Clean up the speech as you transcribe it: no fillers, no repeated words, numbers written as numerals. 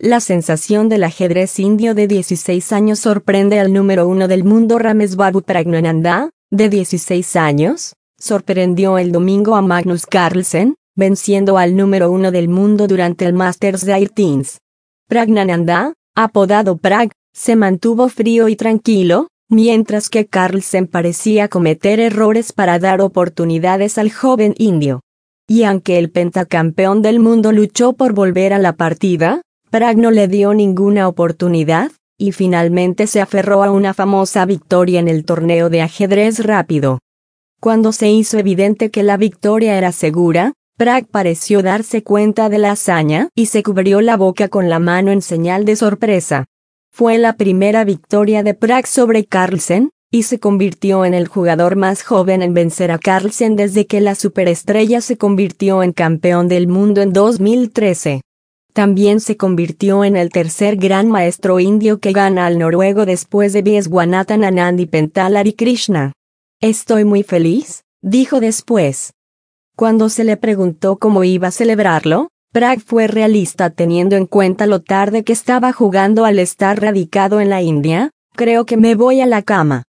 La sensación del ajedrez indio de 16 años sorprende al número 1 del mundo. Ramesbabu Praggnanandhaa, de 16 años, sorprendió el domingo a Magnus Carlsen, venciendo al número 1 del mundo durante el Masters de Airtins. Praggnanandhaa, apodado Prag, se mantuvo frío y tranquilo, mientras que Carlsen parecía cometer errores para dar oportunidades al joven indio. Y aunque el pentacampeón del mundo luchó por volver a la partida, Prag no le dio ninguna oportunidad, y finalmente se aferró a una famosa victoria en el torneo de ajedrez rápido. Cuando se hizo evidente que la victoria era segura, Prag pareció darse cuenta de la hazaña y se cubrió la boca con la mano en señal de sorpresa. Fue la primera victoria de Prag sobre Carlsen, y se convirtió en el jugador más joven en vencer a Carlsen desde que la superestrella se convirtió en campeón del mundo en 2013. También se convirtió en el tercer gran maestro indio que gana al noruego después de Viswanathan Anand y Pentalari Krishna. Estoy muy feliz, dijo después. Cuando se le preguntó cómo iba a celebrarlo, Prag fue realista teniendo en cuenta lo tarde que estaba jugando al estar radicado en la India. Creo que me voy a la cama.